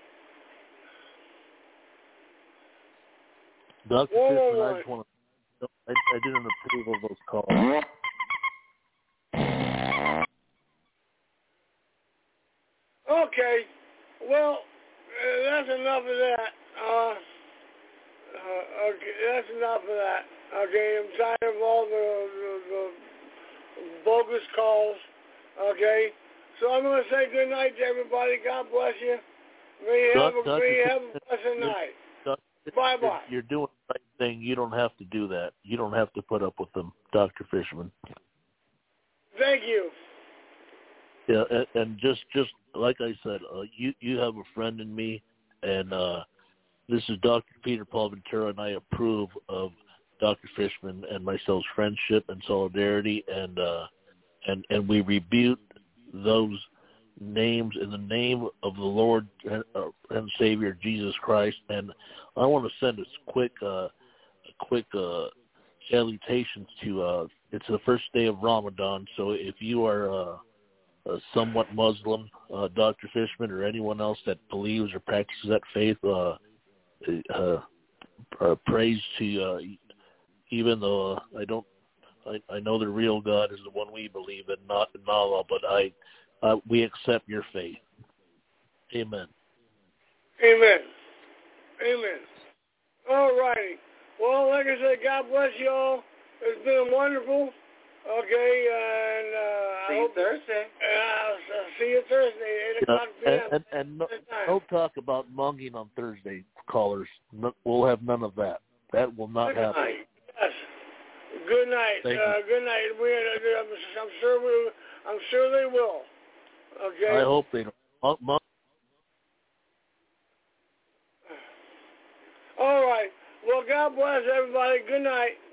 Dr. Whoa, Fishman, whoa, I just want to. I didn't approve of those calls. Okay. Well, that's enough of that. Okay, that's enough of that. Okay, I'm tired of all the bogus calls. Okay, so I'm going to say good night to everybody. God bless you. May you have a blessed night. Bye-bye. You're doing the right thing. You don't have to do that. You don't have to put up with them, Dr. Fishman. Thank you. Yeah, and just like I said, you have a friend in me, and this is Dr. Peter Paul Ventura, and I approve of Dr. Fishman and myself's friendship and solidarity, and we rebuke those names in the name of the Lord and Savior Jesus Christ. And I want to send a quick salutations to. It's the first day of Ramadan, so if you are somewhat Muslim, Dr. Fishman, or anyone else that believes or practices that faith, praise to even though I know the real God is the one we believe in, not in Allah, but we accept your faith. Amen. Amen. Amen. All righty. Well, like I said, God bless you all. It's been wonderful. Okay, and see you Thursday. See you Thursday, 8 o'clock p.m. And no talk about munging on Thursday, callers. No, we'll have none of that. That will not Good happen. night. Yes. Good night. Good night. I'm sure they will. Okay. I hope they don't. All right. Well, God bless everybody. Good night.